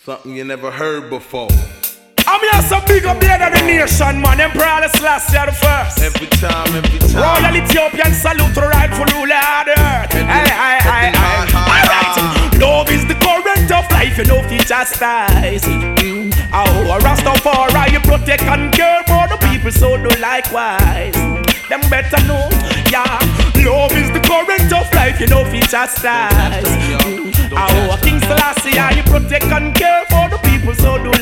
Something you never heard before. I'm here some big up the other nation, man. Emperor Selassie the first. Every time. Royal Ethiopian salute to rightful ruler of the earth. Hey. Alright. Love is the current of life, you know, it chastise. Oh, Rastafari, you protect and care for the people, so do likewise. Them better know, yeah. Love is the current of life, you know, it chastise. Oh, King Selassie, you protect and care for the people, so do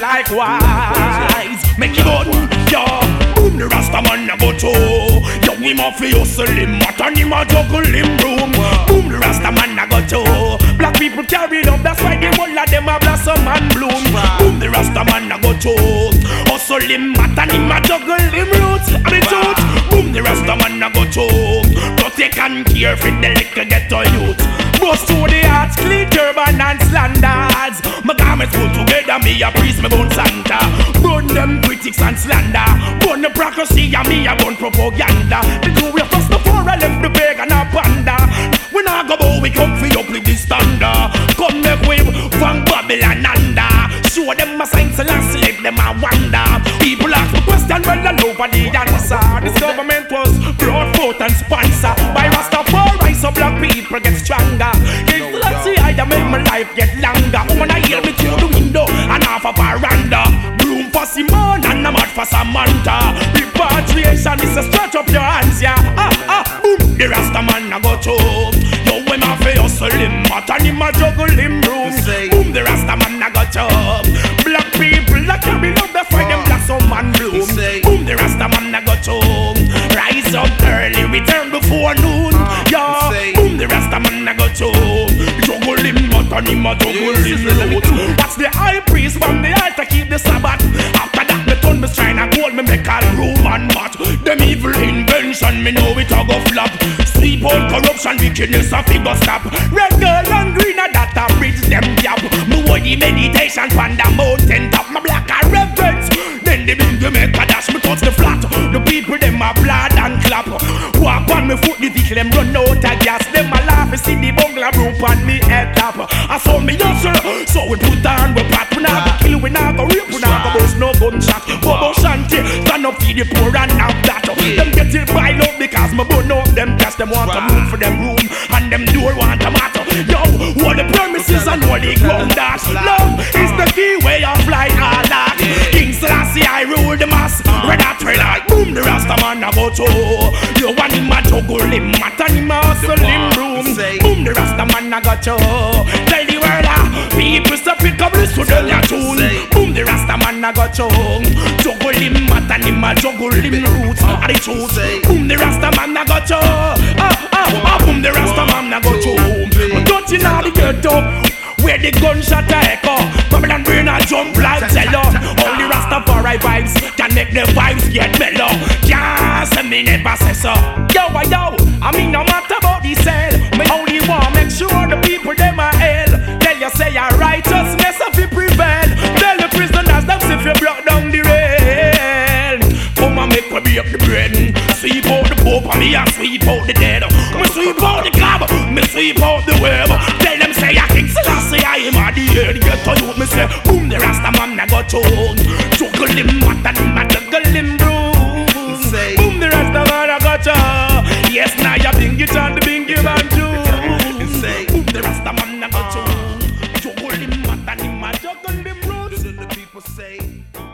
likewise. Make it good, yeah. Boom, the Rasta man a go to. Yo, we mafia hustle him, what and him a juggle him room. Boom, the Rasta man a go to. Black people carry up, that's why the whole of them a blossom and bloom. Boom, the Rasta man a go to. Hustle him, what and him a juggle him roots. And the truth, boom, the Rasta man a go to. Protect and care for the little ghetto youth. Bust to the hearts, clean turban and slanders. My garments put together, me a priest, me bone Santa. Burn them critics and slander. Burn the prophecy and me a burn propaganda. The two we first before I left the pagan and panda. We not go bow, we come for up with the standard. Come make wave from Babylon under. Show them a sign, so last let them a wonder. People ask the question, well nobody answer. This government was brought forth and sponsored by Rastafari, so black people get stronger. It's let's see I make my life get longer. When I hear me through the window and half a veranda. Broom for Simon and a mad for Samantha. Repatriation is a stretch up your hands, yeah. Boom, the Rasta man a go to. Yo, when my face hustle him, hot and him a juggle him room. Boom, the Rasta man a go to. Black people that carry love, that's why them blossom and bloom. Boom, the Rasta man a go to. Rise up early, return before noon. Yeah, boom, the Rasta man a go to. Juggle him, hot and him a juggle him root. That's the high priest from the altar keep the Sabbath. After that me turn me shrine and gold, me make a room and mat. Them evil invention, me know it a go flop. Sleep out corruption, wickedness a figure stop. Red girl and green a that a bridge them gap. Me want the meditation from the mountain top. My black a reverence. Then the big make a dash, me touch the flat. The people them a blood and clap. Walk on me foot, the vehicle them run out of gas. Them a laugh, see the bungalow roof on me head top. I saw me hustle, so we put on we pat. We not go kill, we not go rape, we not go bust no gunshot. Bobo Shanty, stand up for the poor and have that. Them get it by love because me burn up them cash. Them want to move for them room and them door want to matter. Yo, all the premises and all the ground dash. Love is the key way of life all that. King Selassie I rule the mass. Red hot red like boom, the Rasta man a go to. You want him a juggle him, mat and him a hustle him room. Boom, the Rasta man a go to. Tell the world people stop it, come listen to their tune. Boom, the Rasta man a go to. Juggle him, mat and him a juggle him roots. Are the truth? Boom, the Rasta man a go to. Boom, the Rasta man a go to. Don't you know the ghetto where the gunshot a echo? Babylon brain a jump like cello. Only Rastafari vibes can make the vibes get mellow. Can't say me never say so. Yo, I mean no matter about the cell, me only want make sure the people them a hell. Tell you say a righteousness if you prevail. Tell the prisoners them if you block down the rail. Come and make me be up the bread. Sweep out the pope and me and sweep out the dead. Me sweep out the club, me sweep out the web. Tell them say I King Selassie I am at the head. Get to you me say boom the Rasta man I got to. Juggle him mat and him a juggle him broom. Boom the Rasta man I got to. Yes now you bing it on the bingy man too. Boom the Rasta man I got to. Juggle him mat and him a juggle him broom. The people say